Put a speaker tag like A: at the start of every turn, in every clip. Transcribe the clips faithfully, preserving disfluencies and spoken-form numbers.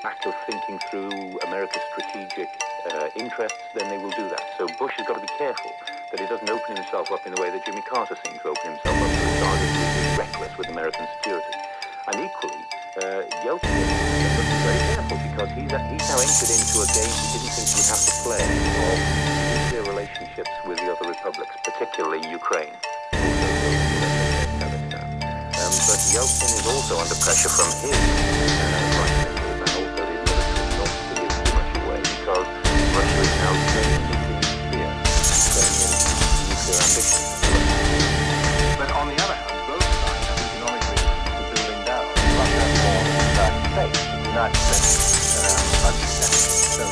A: lack of thinking through America's strategic uh, interests, then they will do that. So Bush has got to be careful that he doesn't open himself up in the way that Jimmy Carter seemed to open himself up to the charge of being reckless with American security. And equally, uh, Yeltsin has got to be very careful because he's, he's now entered into a game he didn't think he would have to play of nuclear relationships with the other republics, particularly Ukraine. Um, but Yeltsin is also under pressure from his uh, right ministers and also the military not to give too much away because Russia is now training nuclear Ukrainian nuclear ambitions.
B: But on the other hand, both sides have economic reasons for building down. Russia more than the United States. The United States uh, budget deficit. So,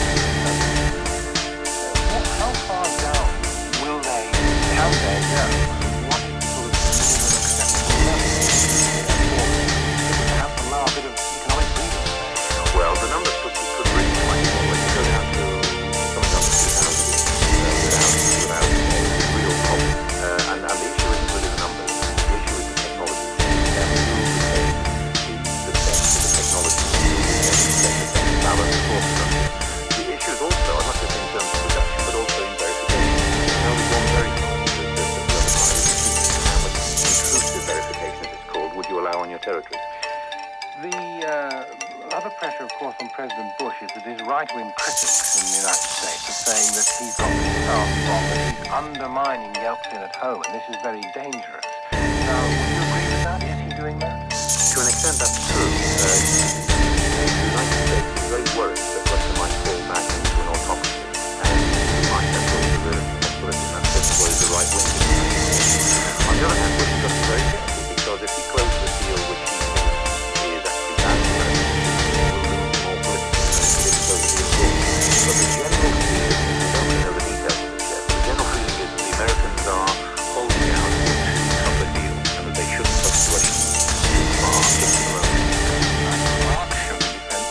B: so how far down will they, can they go? What is the sort of minimum acceptable level? Perhaps allow a bit of economic freedom.
A: Well, the numbers could, could really be much more when you go down to something up to two thousand uh, without, without a real problem. Uh, and, and the issue isn't really the numbers. The issue is the technology. Um, who will take the, the best of the technology? Who will take the best balance for production? The issue is also, not just in terms of production, but also in verification. Now we've gone very far. How much intrusive verification, as it's called, would you allow on your territory?
B: The uh, other pressure, of course, on President Bush is that his right-wing critics in the United States are saying that he's got this power from, that he's undermining Yeltsin at home, and this is very dangerous. Now, would you agree with that? Is he doing that?
A: To an extent, that's true. Uh, the United States is very worried that Russia might fall back into an autocracy, and he might have sort of the possibility that that's what is the right wing. On the other hand, Bush has got to be very careful, because if he closes the deal which he thinks is actually bad for him, he will lose more politically than he did close the deal. But the general feeling, we don't really know the details of this yet, but the general feeling is that the Americans are holding out for two tougher deals, and that they shouldn't push Russia too far just in a row.
B: Mark should be defense.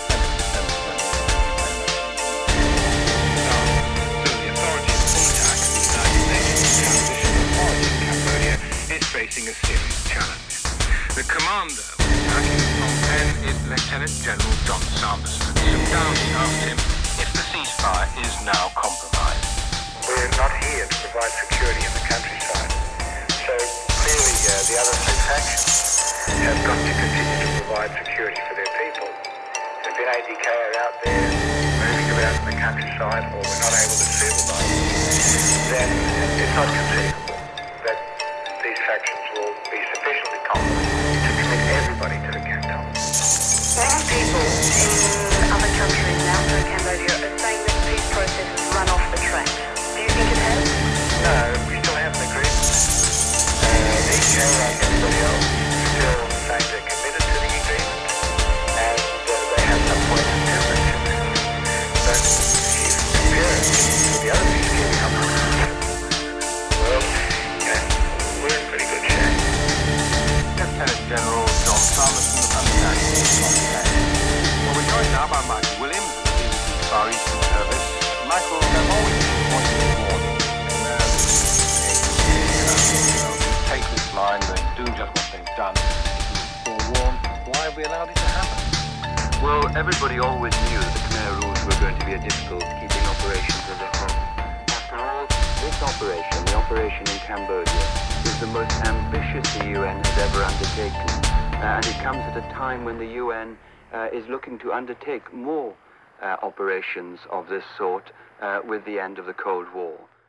C: So the authorities contact the United Nations Transition Authority in Cambodia is facing a serious challenge. The commander attacking Phnom Penh is Lieutenant General John Sanderson. So Downey asked him if the ceasefire is now compromised.
D: We're not here to provide security in the countryside. So clearly uh, the other two factions have got to continue to provide security for their people. If N A D K are out there moving about in the countryside or we're not able to supervise them, then it's not conceivable that these factions will be sufficiently competent to commit everybody to the canton.
E: Many people in other countries now in Cambodia are saying that the peace process has run off the tracks. Do you think it has?
D: No, we still have an agreement. Uh, the E K, like everybody else, still saying they're committed to the agreement, and uh, they have some point of difference in this. But if you compare it to the other peacekeeping operations, well, yeah, we're in pretty good shape.
B: Lieutenant General John Sanderson of Understanding Phnom Penh. Well, we're joined now by Michael Williams of the B B C Far Eastern Service. Michael, they've always been wanting to warn you. Take this line, they do just what they've done. Forewarned, why have we allowed it to happen?
F: Well, everybody always knew that the Khmer Rouge were going to be a difficult keeping operation for the home. After all, this operation, the operation in Cambodia, is the most ambitious the U N has ever undertaken. Uh, and it comes at a time when the U N uh, is looking to undertake more uh, operations of this sort uh, with the end of the Cold War.